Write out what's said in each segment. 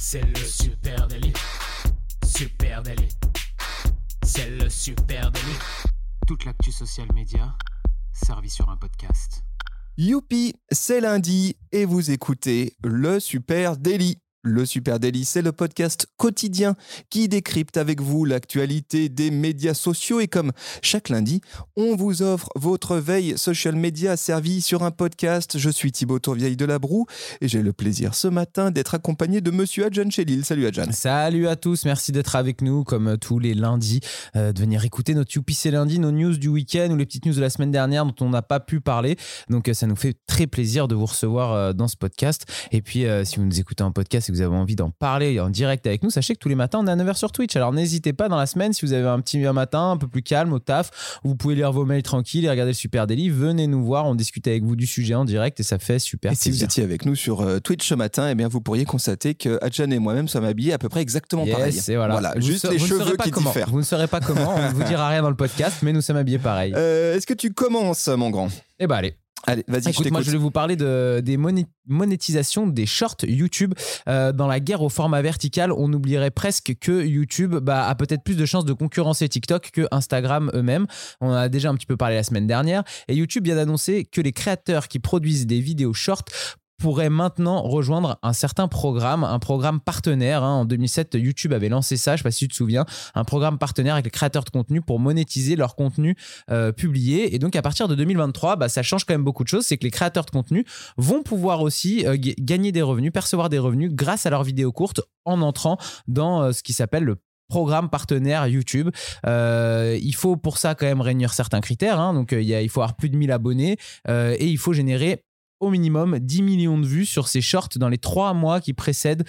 C'est le super délit. Super délit. C'est le super délit. Toute l'actu social média servie sur un podcast. Youpi, c'est lundi et vous écoutez le Super Daily. Le Super Daily, c'est le podcast quotidien qui décrypte avec vous l'actualité des médias sociaux. Et comme chaque lundi, on vous offre votre veille social media servie sur un podcast. Je suis Thibaut Tourvieille de Labroue et j'ai le plaisir ce matin d'être accompagné de monsieur Adjan Chélil. Salut Adjan. Salut à tous, merci d'être avec nous comme tous les lundis, de venir écouter notre Youpi c'est lundi, nos news du week-end ou les petites news de la semaine dernière dont on n'a pas pu parler. Donc ça nous fait très plaisir de vous recevoir dans ce podcast. Et puis si vous nous écoutez en podcast et que vous avez envie d'en parler en direct avec nous, sachez que tous les matins on est à 9h sur Twitch. Alors n'hésitez pas dans la semaine, si vous avez un matin un peu plus calme au taf, vous pouvez lire vos mails tranquilles et regarder le Super Daily, venez nous voir, on discute avec vous du sujet en direct et ça fait super plaisir. Et si vous étiez avec nous sur Twitch ce matin, eh bien vous pourriez constater que Adjan et moi-même sommes habillés à peu près exactement pareil. Et voilà. Juste les cheveux qui diffèrent. Vous ne saurez pas comment, on ne vous dira rien dans le podcast, mais nous sommes habillés pareil. Est-ce que tu commences, mon grand ? Eh ben allez. Allez, vas-y, écoute, moi je vais vous parler des monétisations des shorts YouTube. Dans la guerre au format vertical, on oublierait presque que YouTube a peut-être plus de chances de concurrencer TikTok que Instagram eux-mêmes. On en a déjà un petit peu parlé la semaine dernière. Et YouTube vient d'annoncer que les créateurs qui produisent des vidéos shorts pourrait maintenant rejoindre un certain programme, un programme partenaire. En 2007, YouTube avait lancé ça, je ne sais pas si tu te souviens, un programme partenaire avec les créateurs de contenu pour monétiser leur contenu publié. Et donc, à partir de 2023, ça change quand même beaucoup de choses. C'est que les créateurs de contenu vont pouvoir aussi gagner des revenus, percevoir des revenus grâce à leurs vidéos courtes en entrant dans ce qui s'appelle le programme partenaire YouTube. Il faut pour ça quand même réunir certains critères. Donc, il faut avoir plus de 1000 abonnés et il faut générer au minimum 10 millions de vues sur ces shorts dans les 3 mois qui précèdent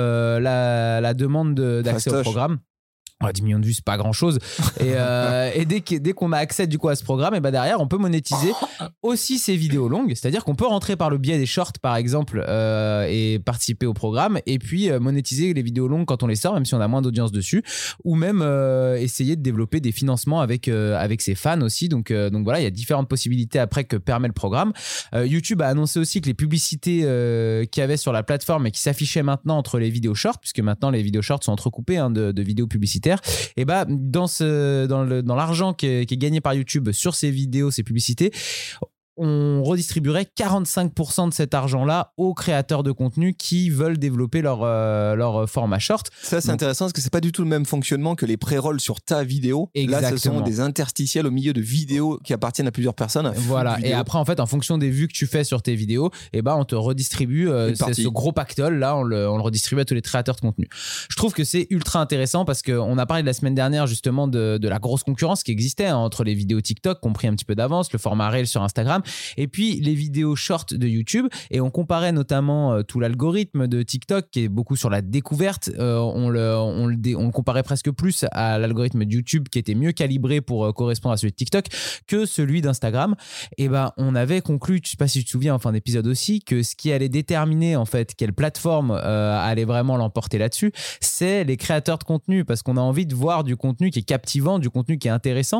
la demande d'accès au programme. 10 millions de vues, c'est pas grand chose. Et dès qu'on a accès du coup à ce programme, et derrière, on peut monétiser aussi ces vidéos longues. C'est-à-dire qu'on peut rentrer par le biais des shorts, par exemple, et participer au programme, et puis monétiser les vidéos longues quand on les sort, même si on a moins d'audience dessus, ou même essayer de développer des financements avec ses fans aussi. Donc voilà, il y a différentes possibilités après que permet le programme. YouTube a annoncé aussi que les publicités qu'il y avait sur la plateforme et qui s'affichaient maintenant entre les vidéos shorts, puisque maintenant les vidéos shorts sont entrecoupées de vidéos publicitaires, et dans l'argent qui est gagné par YouTube sur ces vidéos, ces publicités, on redistribuerait 45% de cet argent-là aux créateurs de contenu qui veulent développer leur format short. Ça, c'est intéressant parce que c'est pas du tout le même fonctionnement que les pré-rolls sur ta vidéo. Exactement. Là, ce sont des interstitiels au milieu de vidéos qui appartiennent à plusieurs personnes. Voilà. Et après, en fait, en fonction des vues que tu fais sur tes vidéos, on te redistribue ce gros pactole-là, on le redistribue à tous les créateurs de contenu. Je trouve que c'est ultra intéressant parce qu'on a parlé la semaine dernière justement de la grosse concurrence qui existait entre les vidéos TikTok qui ont pris un petit peu d'avance, le format Reel sur Instagram, et puis les vidéos short de YouTube, et on comparait notamment tout l'algorithme de TikTok qui est beaucoup sur la découverte. On le comparait presque plus à l'algorithme de YouTube qui était mieux calibré pour correspondre à celui de TikTok que celui d'Instagram. Et on avait conclu, je sais pas si tu te souviens en fin d'épisode aussi, que ce qui allait déterminer en fait quelle plateforme allait vraiment l'emporter là-dessus, c'est les créateurs de contenu, parce qu'on a envie de voir du contenu qui est captivant, du contenu qui est intéressant.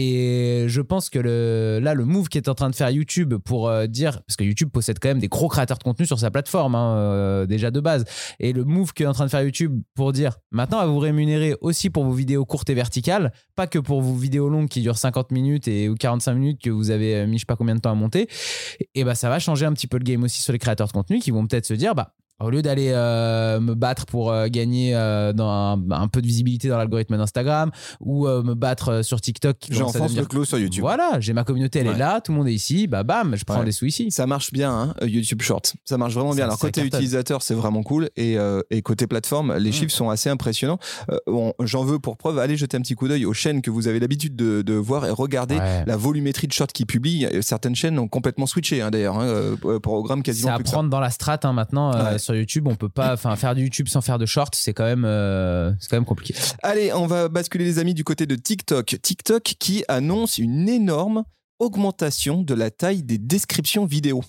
Et je pense que le move qui est en train de faire YouTube pour dire, parce que YouTube possède quand même des gros créateurs de contenu sur sa plateforme déjà de base, et le move qu'est en train de faire YouTube pour dire maintenant on va vous rémunérer aussi pour vos vidéos courtes et verticales, pas que pour vos vidéos longues qui durent 50 minutes ou 45 minutes que vous avez mis je sais pas combien de temps à monter, et ça va changer un petit peu le game aussi sur les créateurs de contenu qui vont peut-être se dire au lieu d'aller me battre pour gagner dans un peu de visibilité dans l'algorithme d'Instagram ou me battre sur TikTok, j'enfonce le clou sur YouTube. Voilà, j'ai ma communauté, elle est là, tout le monde est ici, bam, je prends des sous ici. Ça marche bien, YouTube Shorts. Ça marche vraiment bien. Alors côté utilisateur, c'est vraiment cool, et côté plateforme, les chiffres sont assez impressionnants. J'en veux pour preuve, allez jeter un petit coup d'œil aux chaînes que vous avez l'habitude de voir et regarder la volumétrie de shorts qu'ils publient. Certaines chaînes ont complètement switché d'ailleurs, programme quasiment. C'est à prendre dans la strate maintenant. Sur YouTube, on peut pas faire du YouTube sans faire de shorts, c'est quand même compliqué. Allez, on va basculer les amis du côté de TikTok qui annonce une énorme augmentation de la taille des descriptions vidéo.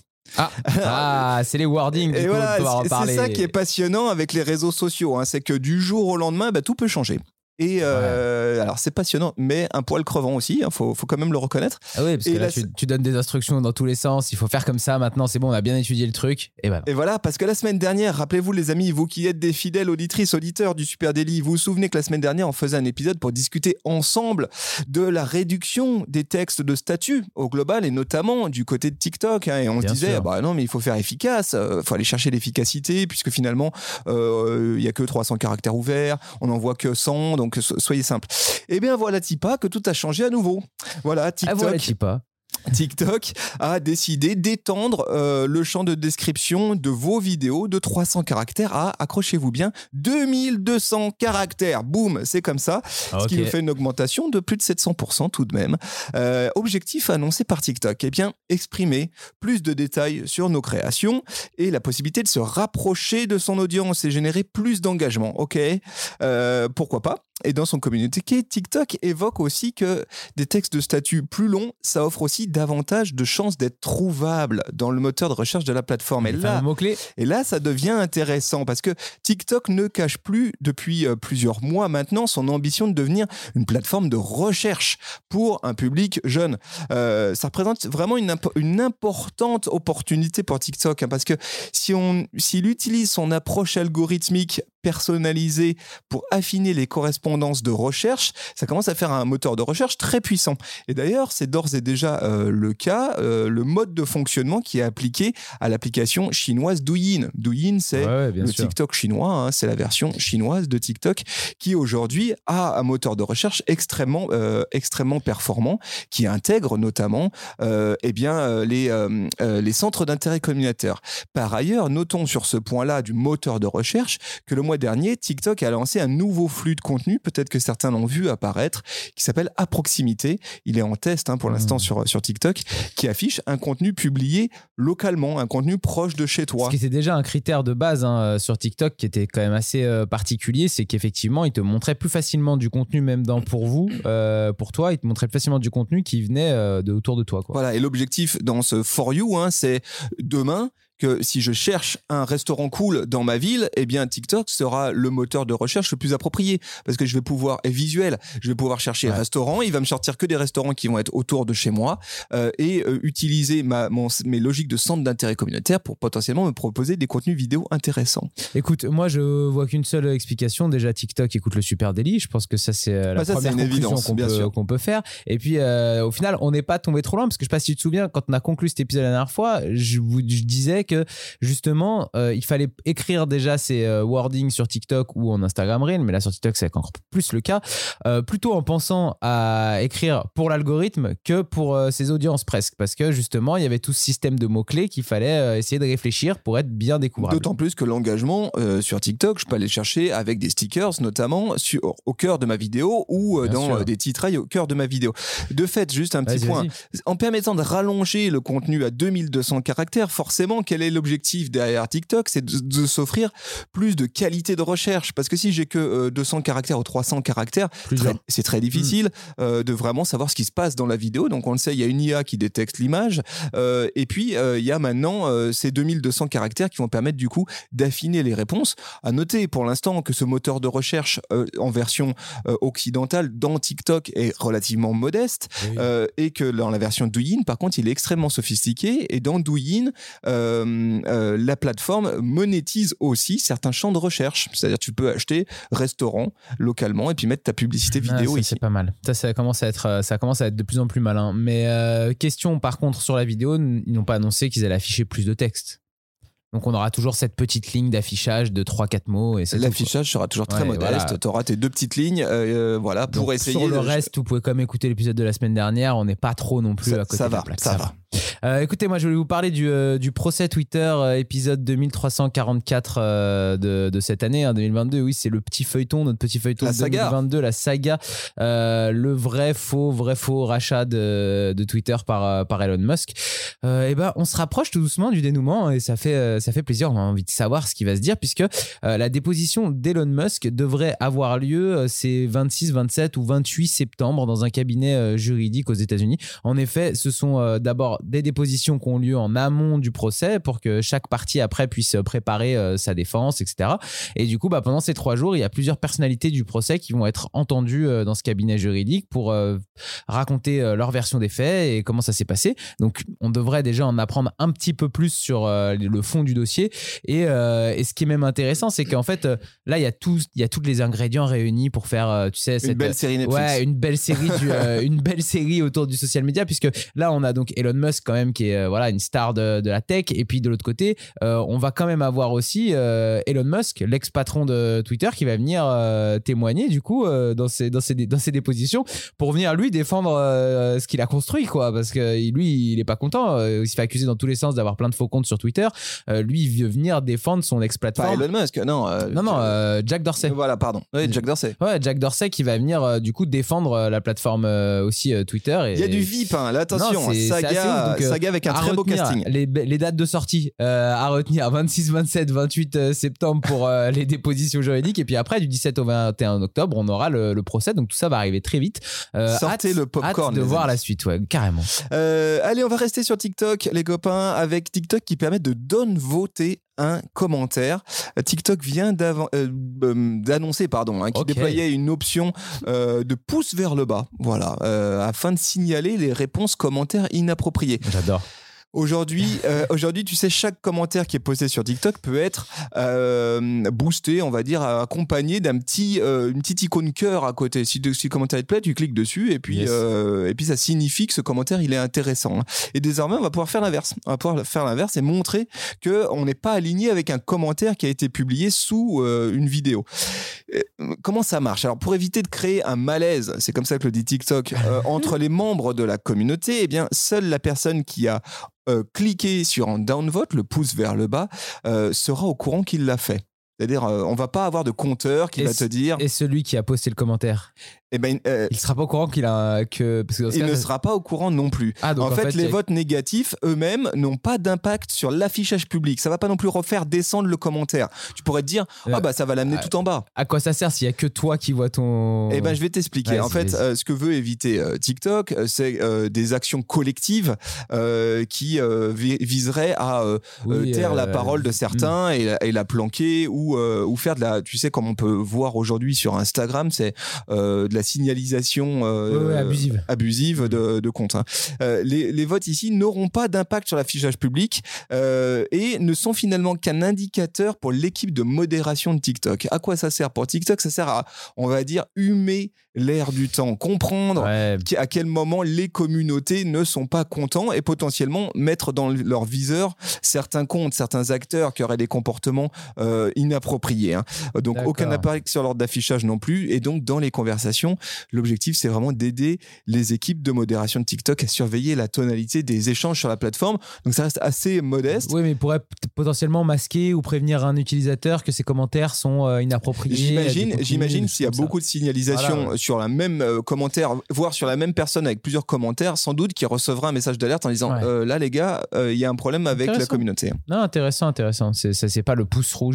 C'est les wordings. Et voilà, c'est ça qui est passionnant avec les réseaux sociaux, c'est que du jour au lendemain, tout peut changer. Et alors, c'est passionnant, mais un poil crevant aussi, faut quand même le reconnaître. Ah oui, parce que là, tu donnes des instructions dans tous les sens, il faut faire comme ça, maintenant c'est bon, on a bien étudié le truc, et voilà. Et voilà, parce que la semaine dernière, rappelez-vous les amis, vous qui êtes des fidèles auditrices, auditeurs du Super Daily, vous vous souvenez que la semaine dernière, on faisait un épisode pour discuter ensemble de la réduction des textes de statut au global, et notamment du côté de TikTok, et on se disait, non mais il faut faire efficace, faut aller chercher l'efficacité, puisque finalement, il n'y a que 300 caractères ouverts, on n'en voit que 100, donc soyez simple. Eh bien voilà Tipa que tout a changé à nouveau. Voilà TikTok. Voilà Tipa. TikTok a décidé d'étendre le champ de description de vos vidéos de 300 caractères à, accrochez-vous bien, 2200 caractères. Boum, c'est comme ça. Ce qui nous fait une augmentation de plus de 700% tout de même. Objectif annoncé par TikTok, exprimer plus de détails sur nos créations et la possibilité de se rapprocher de son audience et générer plus d'engagement. Pourquoi pas? Et dans son communiqué, TikTok évoque aussi que des textes de statut plus longs, ça offre aussi davantage de chances d'être trouvables dans le moteur de recherche de la plateforme. Et là, ça devient intéressant parce que TikTok ne cache plus depuis plusieurs mois maintenant son ambition de devenir une plateforme de recherche pour un public jeune. Ça représente vraiment une importante opportunité pour TikTok, parce que s'il utilise son approche algorithmique personnalisée pour affiner les correspondances de recherche, ça commence à faire un moteur de recherche très puissant. Et d'ailleurs, c'est d'ores et déjà le cas, le mode de fonctionnement qui est appliqué à l'application chinoise Douyin. Douyin, c'est le TikTok chinois, c'est la version chinoise de TikTok qui aujourd'hui a un moteur de recherche extrêmement performant qui intègre notamment les centres d'intérêt communautaire. Par ailleurs, notons sur ce point-là du moteur de recherche que le mois dernier, TikTok a lancé un nouveau flux de contenu, peut-être que certains l'ont vu apparaître, qui s'appelle À proximité. Il est en test pour l'instant sur TikTok, qui affiche un contenu publié localement, un contenu proche de chez toi. Ce qui était déjà un critère de base sur TikTok qui était quand même assez particulier, c'est qu'effectivement, il te montrait plus facilement du contenu, même pour toi, il te montrait plus facilement du contenu qui venait autour de toi. Voilà, et l'objectif dans ce For You, c'est demain, que si je cherche un restaurant cool dans ma ville, TikTok sera le moteur de recherche le plus approprié parce que je vais pouvoir chercher restaurant, il va me sortir que des restaurants qui vont être autour de chez moi et utiliser mes logiques de centre d'intérêt communautaire pour potentiellement me proposer des contenus vidéo intéressants. Écoute, moi je vois qu'une seule explication. Déjà, TikTok écoute le Super Daily. Je pense que ça c'est la première conclusion qu'on peut faire. Et puis au final, on n'est pas tombé trop loin parce que je sais pas si tu te souviens, quand on a conclu cet épisode la dernière fois, je disais que justement il fallait écrire déjà ces wordings sur TikTok ou en Instagram Reel, mais là sur TikTok c'est encore plus le cas, plutôt en pensant à écrire pour l'algorithme que pour ses audiences presque, parce que justement il y avait tout ce système de mots-clés qu'il fallait essayer de réfléchir pour être bien découvrable. D'autant plus que l'engagement sur TikTok, je peux aller chercher avec des stickers notamment au cœur de ma vidéo ou des titrailles au cœur de ma vidéo. De fait, juste un petit point, en permettant de rallonger le contenu à 2200 caractères, forcément, quel est l'objectif derrière TikTok? C'est de s'offrir plus de qualité de recherche, parce que si j'ai que 200 caractères ou 300 caractères, c'est très difficile de vraiment savoir ce qui se passe dans la vidéo. Donc on le sait, il y a une IA qui détecte l'image et puis il y a maintenant ces 2200 caractères qui vont permettre du coup d'affiner les réponses. À noter pour l'instant que ce moteur de recherche en version occidentale dans TikTok est relativement modeste et que dans la version Douyin, par contre, il est extrêmement sophistiqué, et dans Douyin, la plateforme monétise aussi certains champs de recherche. C'est-à-dire tu peux acheter restaurant localement et puis mettre ta publicité vidéo ici. C'est pas mal. Ça commence à être de plus en plus malin. Mais question par contre sur la vidéo, ils n'ont pas annoncé qu'ils allaient afficher plus de texte. Donc on aura toujours cette petite ligne d'affichage de 3-4 mots. Et l'affichage sera toujours très modeste. Voilà. Tu auras tes deux petites lignes pour donc, essayer. Sur le reste, vous pouvez quand même écooter l'épisode de la semaine dernière. On n'est pas trop non plus à côté de la plaque. Ça va. Écoutez, moi je voulais vous parler du procès Twitter épisode 2344 de cette année 2022. Oui, c'est le petit feuilleton, notre petit feuilleton de 2022, la saga, le vrai faux rachat de Twitter par Elon Musk. On se rapproche tout doucement du dénouement et ça fait plaisir. On a envie de savoir ce qui va se dire, puisque la déposition d'Elon Musk devrait avoir lieu ces 26, 27 ou 28 septembre dans un cabinet juridique aux États-Unis. En effet, ce sont d'abord des dépositions qui ont lieu en amont du procès pour que chaque partie après puisse préparer sa défense, etc. Et du coup, pendant ces 3 jours, il y a plusieurs personnalités du procès qui vont être entendues dans ce cabinet juridique pour raconter leur version des faits et comment ça s'est passé. Donc, on devrait déjà en apprendre un petit peu plus sur le fond du dossier. Et ce qui est même intéressant, c'est qu'en fait, là, il y a tous les ingrédients réunis pour faire, tu sais, une belle série Netflix. Ouais, une belle série, une belle série autour du social media, puisque là, on a donc Elon Musk quand même qui est une star de la tech. Et puis de l'autre côté, on va quand même avoir aussi Elon Musk, l'ex-patron de Twitter, qui va venir témoigner du coup dans ses dépositions pour venir lui défendre ce qu'il a construit, quoi, parce que lui, il est pas content. Il se fait accuser dans tous les sens d'avoir plein de faux comptes sur Twitter. Lui, il veut venir défendre son ex-plateforme. Pas Elon Musk, non. Jack Dorsey. Voilà, pardon. Oui, Jack Dorsey. Ouais, Jack Dorsey qui va venir du coup défendre la plateforme aussi Twitter. Et, il y a du VIP, hein, là, attention. Non, saga avec un très beau casting. Les dates de sortie à retenir 26, 27, 28 septembre pour les dépositions juridiques. Et puis après, du 17 au 21 octobre, on aura le procès. Donc tout ça va arriver très vite. Sortez le popcorn. Hâte de voir la suite, ouais, carrément. Allez, on va rester sur TikTok, les copains, avec TikTok qui permet de downvoter un commentaire. TikTok vient d'annoncer qu'il déployait une option de pouce vers le bas, voilà, afin de signaler les réponses commentaires inappropriés. J'adore. Aujourd'hui, tu sais, chaque commentaire qui est posté sur TikTok peut être boosté, on va dire, accompagné d'une petite icône cœur à côté. Si le commentaire te plaît, tu cliques dessus et puis ça signifie que ce commentaire il est intéressant. Et désormais, on va pouvoir faire l'inverse. On va pouvoir faire l'inverse et montrer que on n'est pas aligné avec un commentaire qui a été publié sous une vidéo. Comment ça marche ? Alors, pour éviter de créer un malaise, c'est comme ça que le dit TikTok, entre les membres de la communauté, eh bien, seule la personne qui a cliquer sur un downvote, le pouce vers le bas, sera au courant qu'il l'a fait. C'est-à-dire, on va pas avoir de compteur qui va te dire... Et celui qui a posté le commentaire, il sera pas au courant parce que il ne sera pas au courant non plus. Donc en fait, les votes négatifs eux-mêmes n'ont pas d'impact sur l'affichage public. Ça va pas non plus refaire descendre le commentaire. Tu pourrais te dire, ça va l'amener tout en bas. À quoi ça sert s'il y a que toi qui vois ton... je vais t'expliquer. En fait, ce que veut éviter TikTok, c'est des actions collectives qui viseraient à taire la parole de certains et la planquer ou faire de la... Tu sais, comme on peut voir aujourd'hui sur Instagram, c'est de la signalisation abusive de comptes. Hein. Les votes ici n'auront pas d'impact sur l'affichage public et ne sont finalement qu'un indicateur pour l'équipe de modération de TikTok. À quoi ça sert pour TikTok ? Ça sert à, on va dire, humer l'air du temps, comprendre à quel moment les communautés ne sont pas contents et potentiellement mettre dans leur viseur certains comptes, certains acteurs qui auraient des comportements inappropriés. Hein. Donc aucun impact sur l'ordre d'affichage non plus, et donc dans les conversations, l'objectif c'est vraiment d'aider les équipes de modération de TikTok à surveiller la tonalité des échanges sur la plateforme. Donc ça reste assez modeste. Oui, mais pourrait potentiellement masquer ou prévenir un utilisateur que ses commentaires sont inappropriés. J'imagine s'il y a beaucoup de signalisation sur la même commentaire, voire sur la même personne avec plusieurs commentaires, sans doute qu'il recevra un message d'alerte en disant là les gars, il y a un problème avec la communauté. Non, intéressant. C'est pas le pouce rouge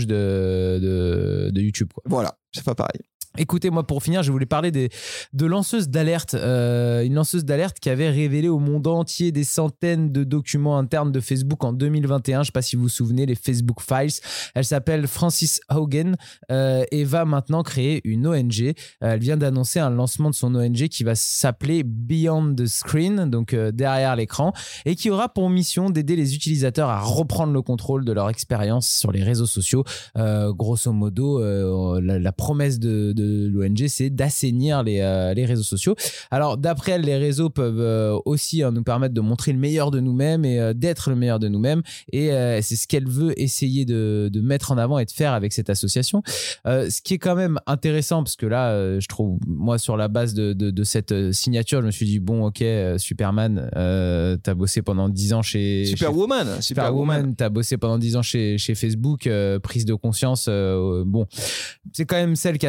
de YouTube, quoi. Voilà, c'est pas pareil. Écoutez, moi pour finir, je voulais parler de lanceuses d'alerte. Une lanceuse d'alerte qui avait révélé au monde entier des centaines de documents internes de Facebook en 2021. Je ne sais pas si vous vous souvenez, les Facebook Files. Elle s'appelle Frances Haugen et va maintenant créer une ONG. Elle vient d'annoncer un lancement de son ONG qui va s'appeler Beyond the Screen, donc derrière l'écran, et qui aura pour mission d'aider les utilisateurs à reprendre le contrôle de leur expérience sur les réseaux sociaux. Grosso modo, la promesse de l'ONG, c'est d'assainir les réseaux sociaux. Alors, d'après elle, les réseaux peuvent aussi nous permettre de montrer le meilleur de nous-mêmes et d'être le meilleur de nous-mêmes. Et c'est ce qu'elle veut essayer de mettre en avant et de faire avec cette association. Ce qui est quand même intéressant, parce que là, je trouve, moi, sur la base de cette signature, je me suis dit, bon, ok, Superman, t'as bossé pendant 10 ans chez... Superwoman, t'as bossé pendant 10 ans chez Facebook, prise de conscience, bon, c'est quand même celle qui a sorti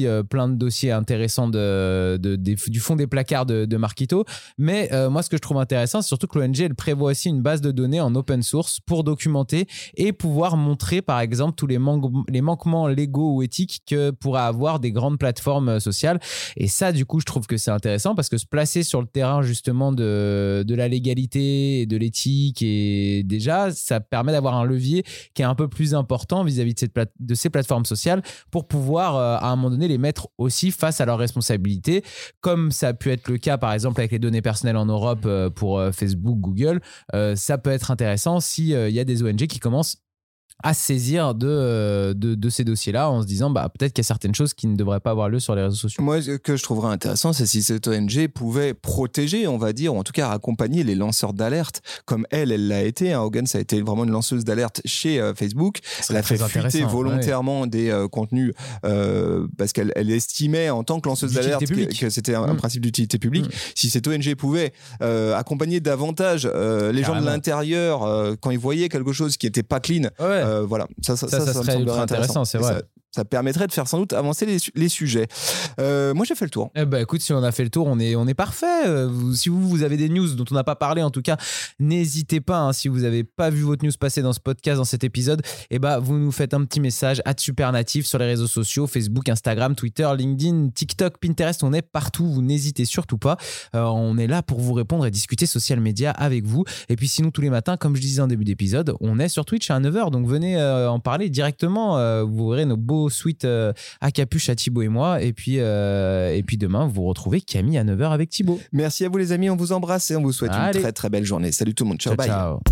plein de dossiers intéressants du fond des placards de Markito. Mais moi, ce que je trouve intéressant, c'est surtout que l'ONG, elle prévoit aussi une base de données en open source pour documenter et pouvoir montrer, par exemple, tous les manquements légaux ou éthiques que pourraient avoir des grandes plateformes sociales. Et ça, du coup, je trouve que c'est intéressant parce que se placer sur le terrain, justement, de la légalité et de l'éthique, et déjà, ça permet d'avoir un levier qui est un peu plus important vis-à-vis de ces plateformes sociales pour pouvoir, à un moment donné, les mettre aussi face à leurs responsabilités, comme ça a pu être le cas, par exemple, avec les données personnelles en Europe pour Facebook, Google. Ça peut être intéressant s'il y a des ONG qui commencent à se saisir de ces dossiers-là en se disant peut-être qu'il y a certaines choses qui ne devraient pas avoir lieu sur les réseaux sociaux. Moi, ce que je trouverais intéressant, c'est si cette ONG pouvait protéger, on va dire, ou en tout cas accompagner les lanceurs d'alerte, comme elle l'a été. Hogan, ça a été vraiment une lanceuse d'alerte chez Facebook. Elle a fait fuiter volontairement des contenus parce qu'elle estimait en tant que lanceuse d'alerte que c'était un principe d'utilité publique. Si cette ONG pouvait accompagner davantage les gens de l'intérieur quand ils voyaient quelque chose qui n'était pas clean, voilà, ça serait ultra intéressant, c'est vrai. Ça permettrait de faire sans doute avancer les sujets. Moi, j'ai fait le tour. Écoute, si on a fait le tour, on est parfait. Si vous avez des news dont on n'a pas parlé, en tout cas, n'hésitez pas. Si vous n'avez pas vu votre news passer dans ce podcast, dans cet épisode, vous nous faites un petit message @supernatif sur les réseaux sociaux, Facebook, Instagram, Twitter, LinkedIn, TikTok, Pinterest. On est partout. Vous n'hésitez surtout pas. On est là pour vous répondre et discuter social media avec vous. Et puis sinon, tous les matins, comme je disais en début d'épisode, on est sur Twitch à 9h. Donc venez en parler directement. Vous verrez nos beaux suite à capuche à Thibaut et moi, et puis demain vous retrouvez Camille à 9h avec Thibaut. Merci à vous les amis, on vous embrasse et on vous souhaite une très très belle journée. Salut tout le monde, ciao, bye. Ciao.